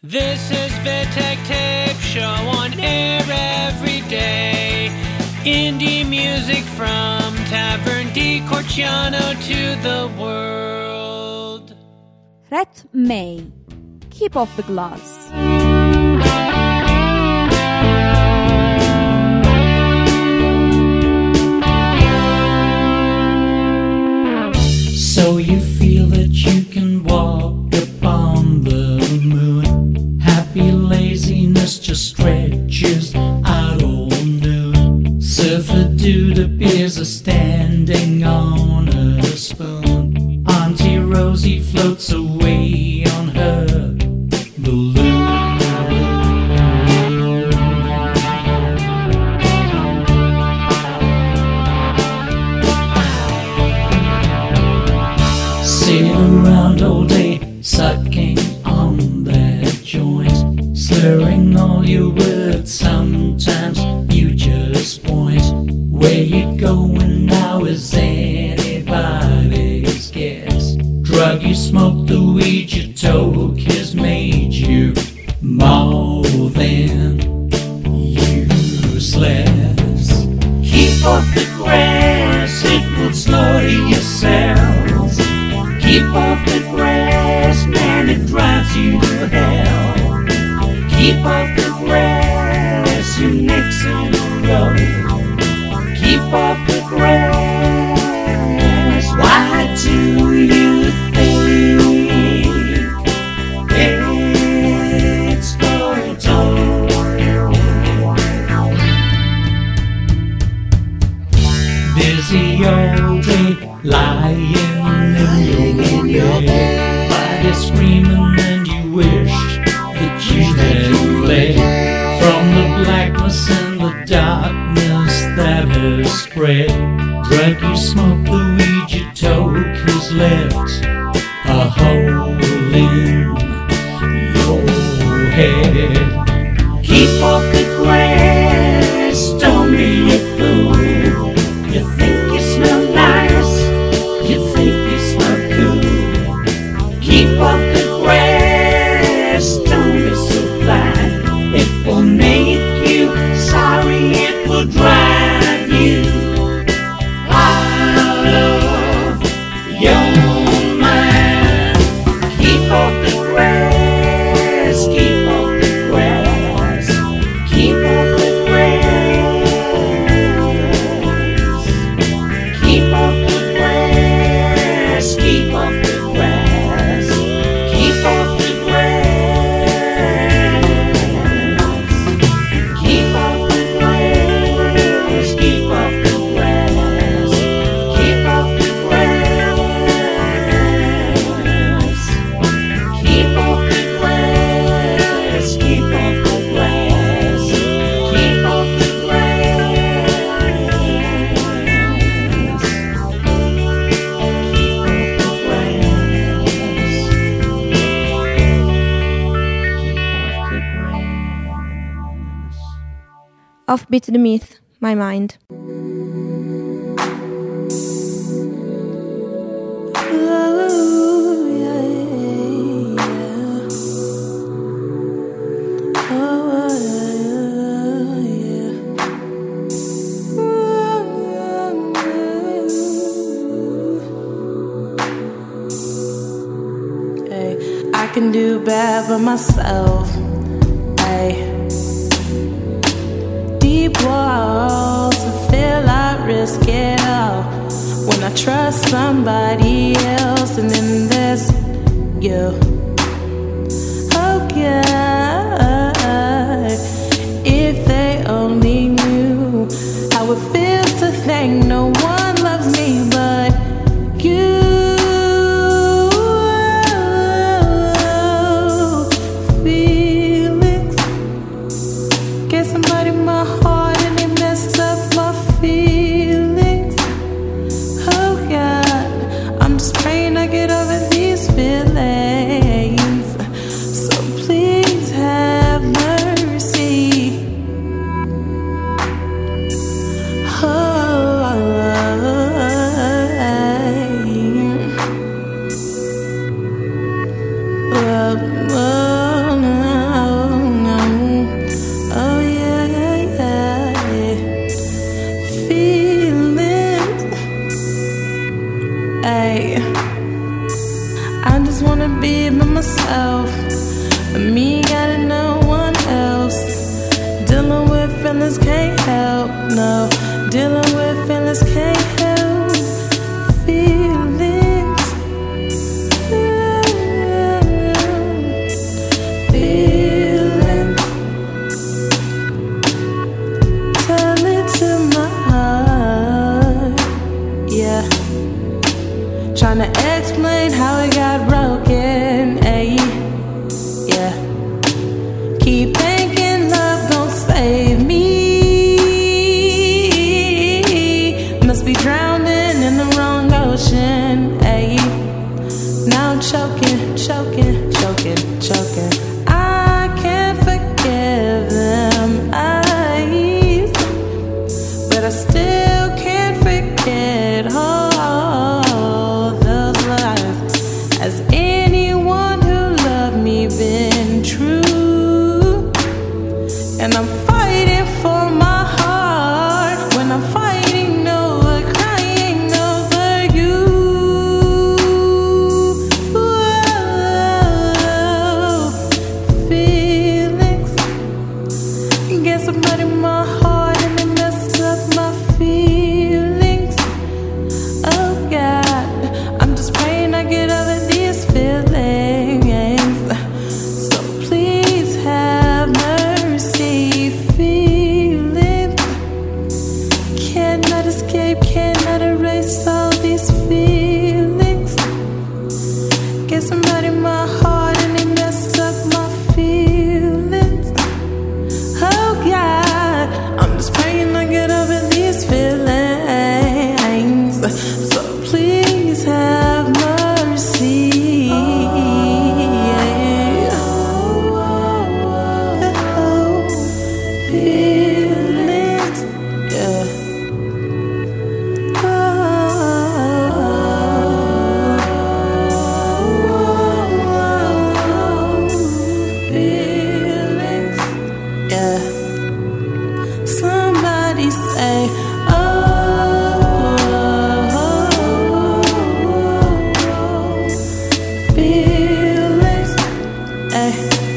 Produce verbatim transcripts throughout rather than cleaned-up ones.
This is Vitek Tape Show on air every day. Indie music from Tavern di Corciano to the world. Ret May. Keep off the glass. So you feel that you can walk upon the moon. Happy laziness just stretches out all noon. Surfer dude appears a standing on a spoon. Auntie Rosie floats away on her balloon. Sit around all day, sucking on that joint, slurring all your words. Sometimes you just point. Where you going now is anybody's guess. Drug you smoke, the weed you toke has made you more than useless. Keep off the grass, it will slaughter your cells. Keep off the grass, man, it drives you to hell. Keep off the grass, your neck's in a row. Keep off the grass, why do you think it's gonna turn? Busy all day, lying in your bed, body screaming and you wish that you had fled from the blackness and the darkness that has spread. Drug you smoke, the weed you toke has left a hole in your head. Keep off the grass, don't be a fool. You think you smell nice, you think you smell cool. Keep off the grass, don't be so blind. It will make you sorry, it will drive you out of your mind. Keep off the grass, keep off the grass, keep off the grass. Keep off the grass, keep off the grass, keep off the grass. Keep off the grass, keep off the grass, keep off the grass. Keep off the grass, keep off the grass, keep off the Off bitte the myth, my mind. Hey, I can do bad by myself. Hey. Deep walls and feel I risk it all when I trust somebody else, and then there's you. Oh God, if they only knew how it feels to think no one loves me but you. Feelings, get somebody my heart and they messed up my feelings. Oh God, I'm just praying I get over these feelings. feelings can't help, no. Dealing with feelings can't help. Feelings. Feelings. Tell it to my heart, yeah. Tryna explain how it got broken, ayy, yeah. Keep thinking love gon' save me. Must be drowning in the wrong ocean, ayy. Now I'm choking, choking, choking, choking. I can't forgive them eyes, but I still can't forget all those lies. Has anyone who loved me been true? And I'm fighting for my heart when I'm fighting over, crying over you. Whoa. Feelings. Get somebody in my heart and they messed up my feelings. Oh God, I'm just praying I get over these feelings. So please have mercy. Feelings cannot escape, cannot erase all these feelings. Get somebody in my heart and they messed up my feelings. Oh God, I'm just praying I get over these feelings. So please have mercy. Yeah. Oh, feelings, yeah. Oh, feelings, yeah. Somebody say, oh, feelings, eh.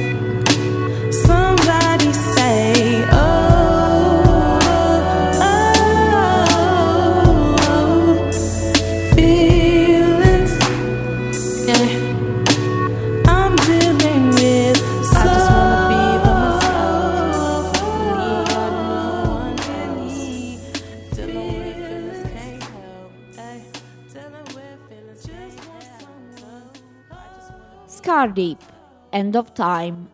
Somebody say, oh, feelings, yeah. I'm dealing with so I just wanna be by myself. Need no one near me. Dealing with feelings can't help, ay. Dealing with feelings just want someone. I just wanna Scar Deep, End of Time.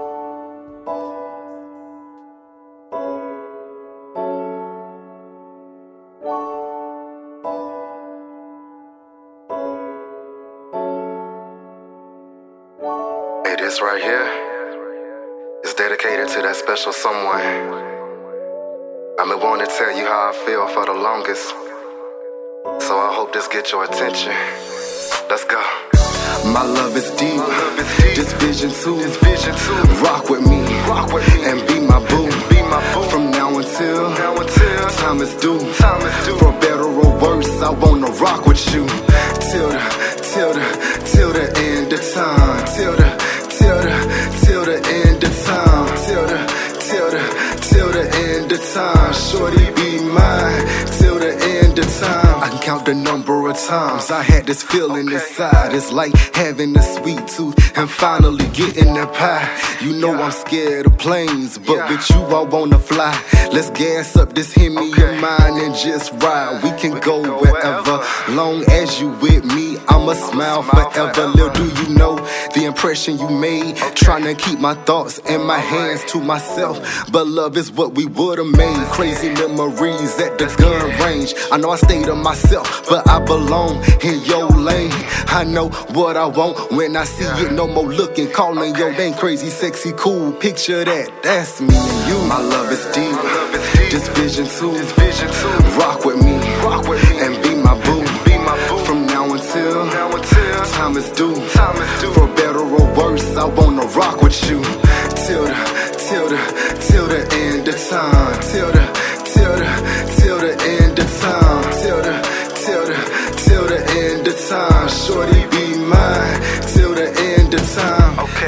Hey, this right here is dedicated to that special someone. I've been wanting to tell you how I feel for the longest, so I hope this gets your attention. Let's go. My love is deep, this vision too. Rock with me, rock with me, and be my boo. Be my boo. From now until, now until time is due. Time is due. For better or worse, I wanna rock with you till the, till the, till the end of time. Till the, till the, till the end of time. Till the, till the, till the end of time. Shorty be mine till the end of time. I can count the number of times I had this feeling inside. It's like having a sweet tooth and finally getting that pie. You know I'm scared of planes, but with you I wanna fly. Let's gas up this Hemi of mine and just ride. We can go wherever, long as you with me, I'ma smile forever. Little do you know the impression you made, trying to keep my thoughts and my hands to myself. But love is what we would've made. Crazy memories at the gun range. I know I stay to myself, but I belong in your lane. I know what I want when I see it. No more looking, calling your name. Crazy, sexy, cool. Picture that, that's me and you. My love is deep, this vision too. Rock with me, and be my boo. From now until time is due. For better or worse, I wanna rock with you till the, till the, till the end of time. Till the, till the, till the end of time. Till the, till the, till the end of time. Shorty be mine till the end of time. Okay.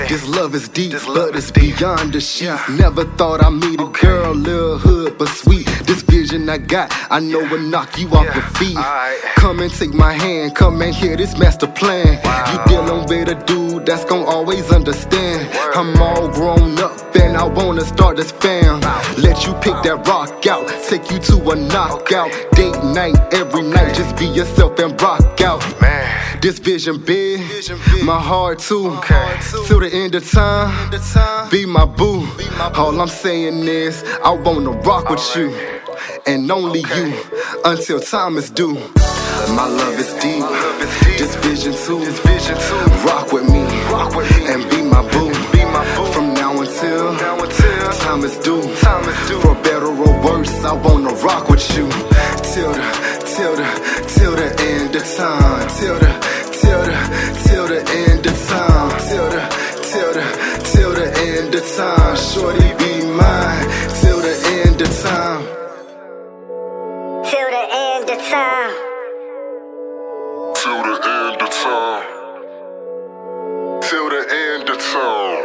This love is deep, but it's beyond the sheets. Never thought I'd meet a girl, little hood but sweet. This vision I got, I know will knock you off your feet. Come and take my hand, come and hear this master plan. You dealing with a dude that's gon' always understand. I'm all grown up and I wanna start this fam. Let you pick that rock out, take you to a knockout. Date night, every night, just be yourself and rock out. This vision big, my heart too. Till the end of time, be my boo. All I'm saying is, I wanna rock with you, and only you, until time is due. My love is deep, this vision too. Rock with me, and be my boo. From now until time is due. For better or worse, I wanna rock with you. Till the, till the, till the end of time. Till the, till the, till the end of time. Till the, till the, till the end of time. Shorty be mine, till the end of time. Till the end of time. Till the end of time. Till the end of time.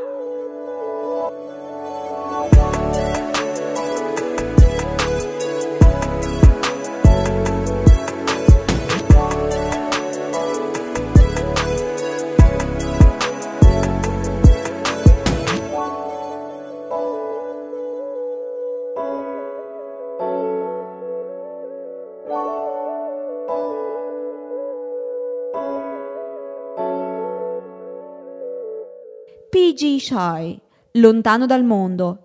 P G Shy, Lontano dal mondo.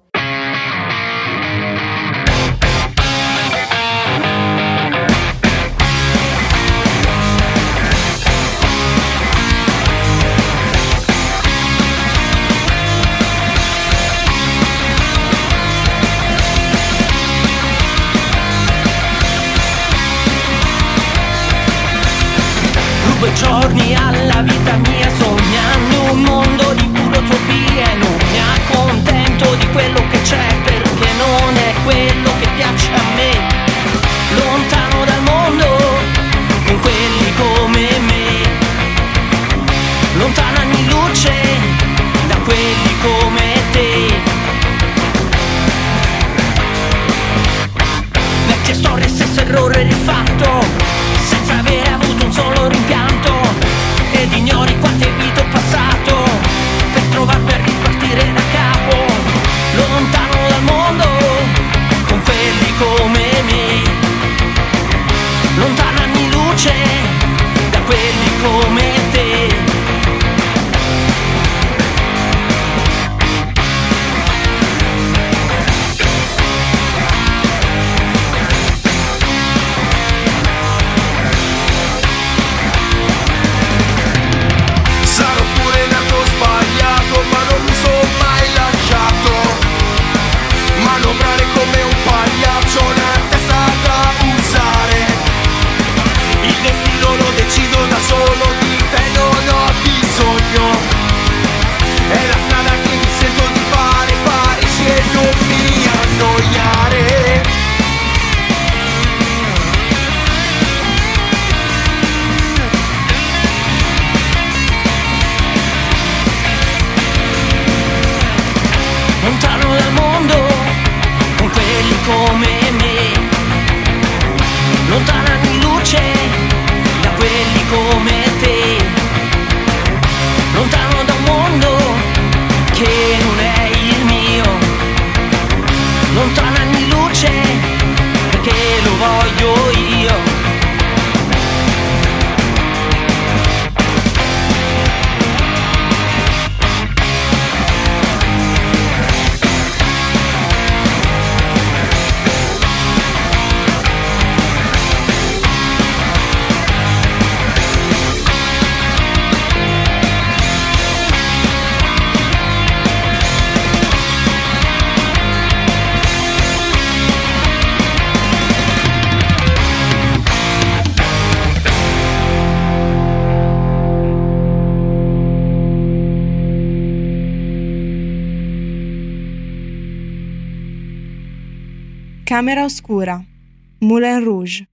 Rubo i giorni alla vita mia sognando un mondo di pura utopia e non mi accontento di quello che c'è perché non è quello che piace a me. Lontano dal mondo con quelli come me, lontano anni luce da quelli come te. Vecchie storie, stesso errore rifatto, senza avere avuto un solo rimpianto, ed ignori quante vite ho passato per trovarmi a ripartire da capo. Lontano dal mondo con quelli come me, lontano anni luce da quelli come te. Come un pagliaccio nella testa da usare. Il destino lo decido da solo, di te non ho bisogno. È la strada che mi sento di fare, fare e non mi annoiare. Lontano dal mondo con quelli come me, lontano anni luce da quelli come te. Lontano da un mondo che non è il mio, lontano anni luce perché lo voglio io. Camera oscura, Moulin Rouge.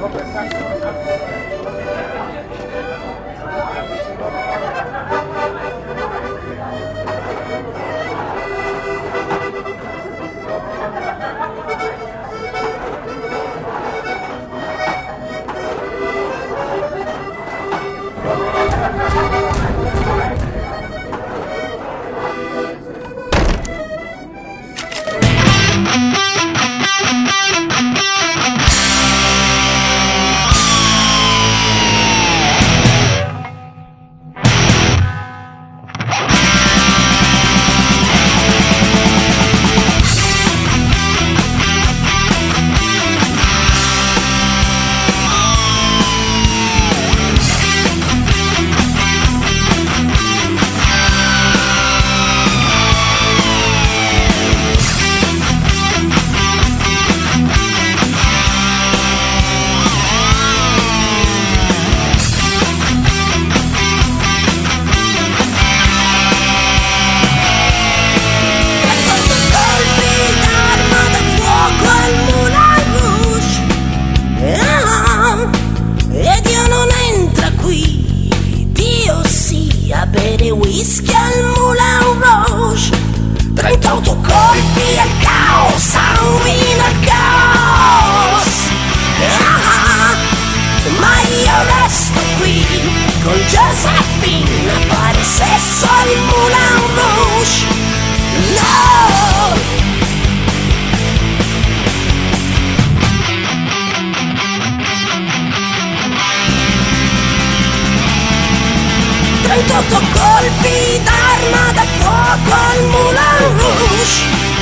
trentotto colpi d'arma da fuoco al Moulin Rouge.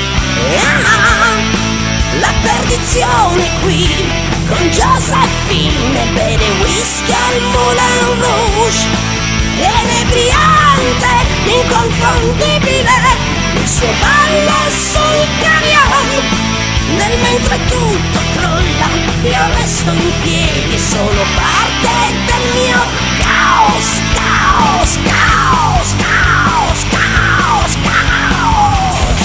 Ah, la perdizione qui, con Josephine beve whisky al Moulin Rouge. Inebriante, inconfondibile, il suo ballo sul carillon. Nel mentre tutto crolla, io resto in piedi, sono parte del mio caos, caos, caos, caos, caos, caos.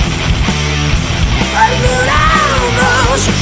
Al Moulin Rouge.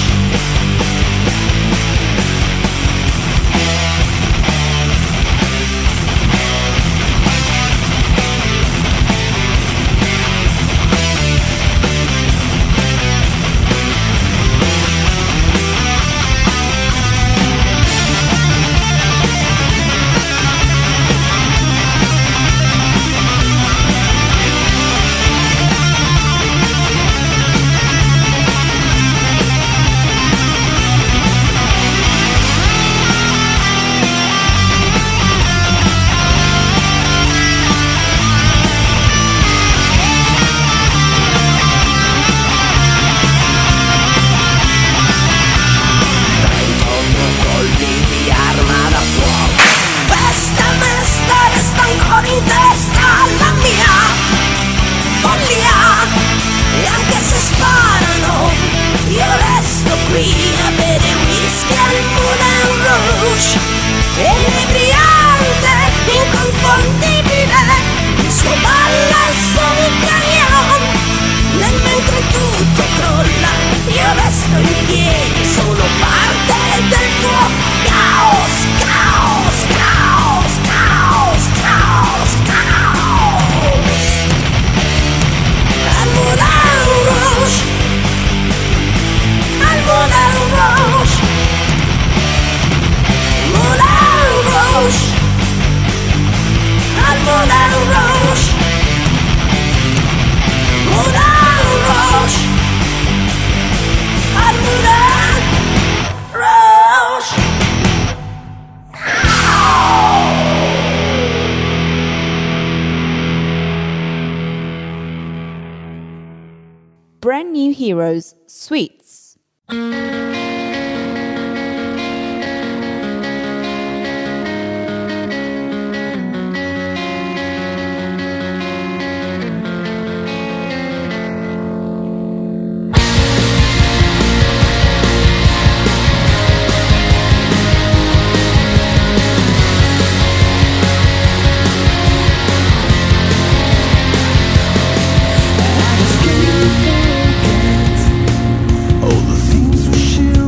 In testa alla mia follia, e anche se sparano io resto qui a bere whisky al Moulin Rouge. Inebriante, inconfondibile, il suo ballo sul carillon. Nel mentre tutto crolla io resto in piedi, sono parte del tuo caos, caos, caos, caos, caos, caos. Al Moulin Rouge, al Moulin Rouge, Moulin Rouge, al Moulin Rouge, Moulin Rouge, al Moulin Rouge. Brand New Heroes, Sweets. All the things we share.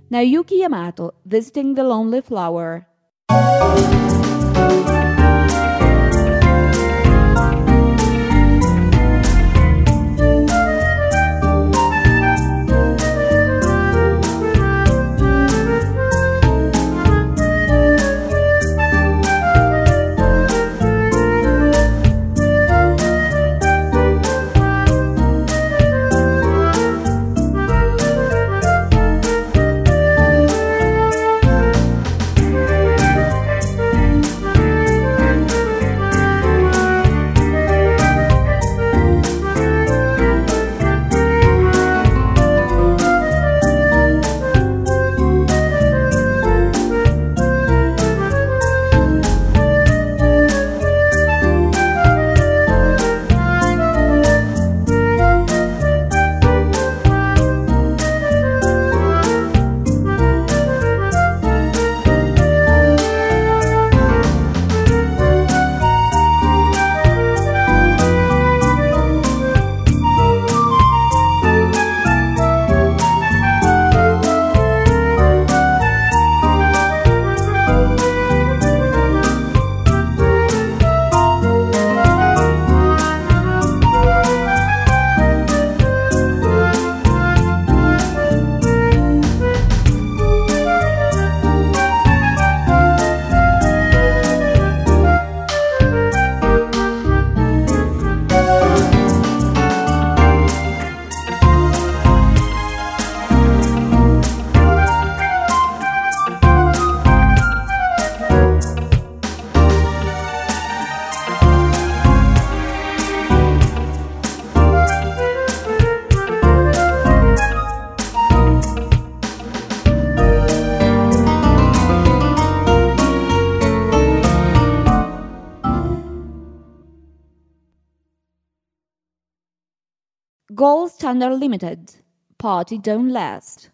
Naoki Yamato, Visiting the Lonely Flower. Gold Standard Limited, Party Don't Last.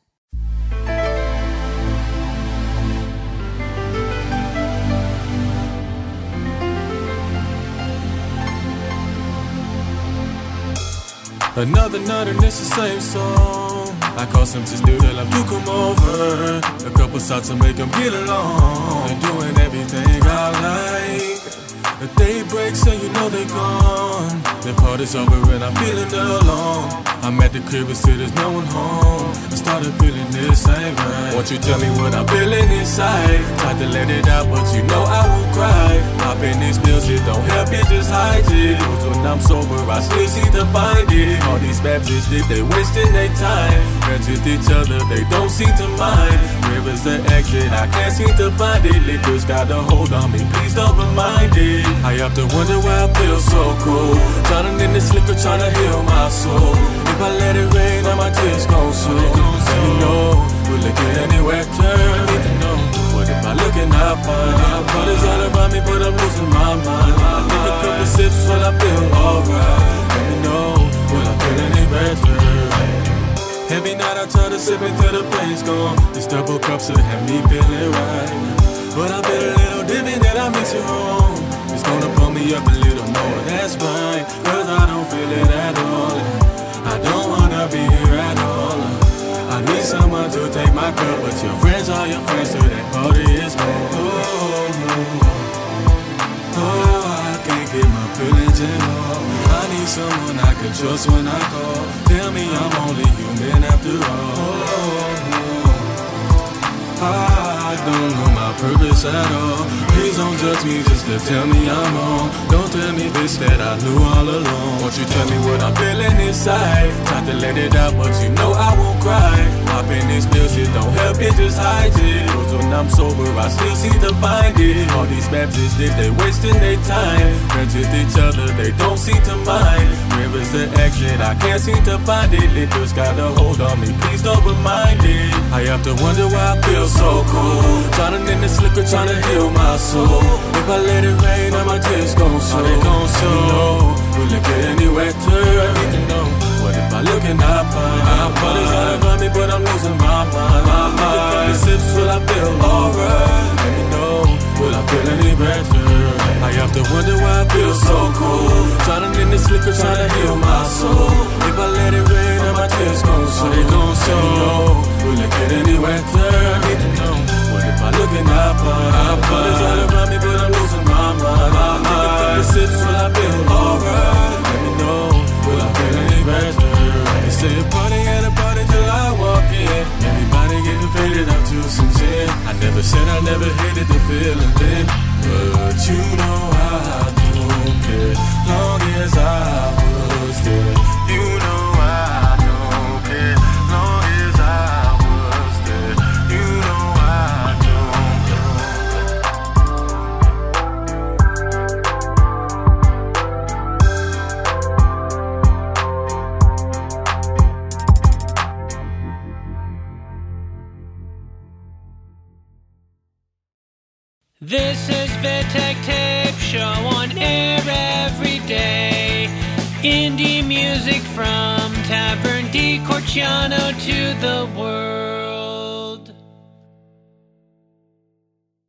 Another night and it's the same song. I call some to do that, I'm to come over. A couple shots to make them get along. They're doing everything I like. The day breaks and you know they gone. The party's over and I'm feeling alone. I'm at the crib and still there's no one home. I started feeling this ain't right. Won't you tell me what I'm feeling inside? Tried to let it out but you know I won't cry. Popping these pills, it don't help, it just hide it. When I'm sober I still seem to find it. All these bad bitches, they wasting their time. Friends with each other, they don't seem to mind. Where is the exit? I can't seem to find it. Liquor's got a hold on me, please don't remind it. I have to wonder why I feel so cold. Drowning in this liquor, trying to heal my soul. If I let it rain, now my tears gon' show. Let me know, will it get anywhere? Turn, need to know. What if I look and I find colors all around me, but I'm losing my mind. I take a couple sips while I feel alright. Let me know, will I feel any better? Every night I try to sip until the pain's gone. This double cups will have me feeling right. But I feel a little different that I miss you wrong. It's gonna pull me up a little more, that's right. Cause I don't feel it at all. I don't wanna be here at all. I need someone to take my cup, but your friends are your friends, so that party is gone. Oh, oh, I can't get my feelings in all. I need someone I can trust when I call. Tell me I'm only human after all. I don't know my purpose at all. Please don't judge me just to tell me I'm wrong. Don't tell me this that I knew all along. Won't you tell me what I'm feeling inside? Tried to let it out but you know I won't cry. Popping these pills, it don't help, it just hides it. Cause when I'm sober I still seem to find it. All these bad bitches, they wasting their time. Friends with each other, they don't seem to mind. Where is the exit? I can't seem to find it. Liquor's got a hold on me, please don't remind it. I have to wonder why I feel so cold. Drowning in this liquor, trying to heal my soul. If I let it rain, now my tears gon' show. They gon' show. Will it get any wetter? I need to know. What if I look and I find I'm colors all around me, but I'm losing my mind. I need a couple sips, will I feel alright? Let me know, will I feel any better? I have to wonder why I feel so cold. Drowning in this liquor, trying to heal my soul. If I let it rain, now my tears gon' show. They gon' show. Will it get any wetter? Everybody's all around me, but I'm losing my mind. I'm taking from the sips, will I feel alright? Let me know, will I feel any better? They say a party at a party till I walk in. Everybody getting faded, I'm too sincere. I never said I never hated the feeling then, but you know I don't care. Long as I was there, you know I don't care. Long as I was there, you know I don't This is Vitek Tape Show on air every day. Indie music from Tavern di Corciano to the world.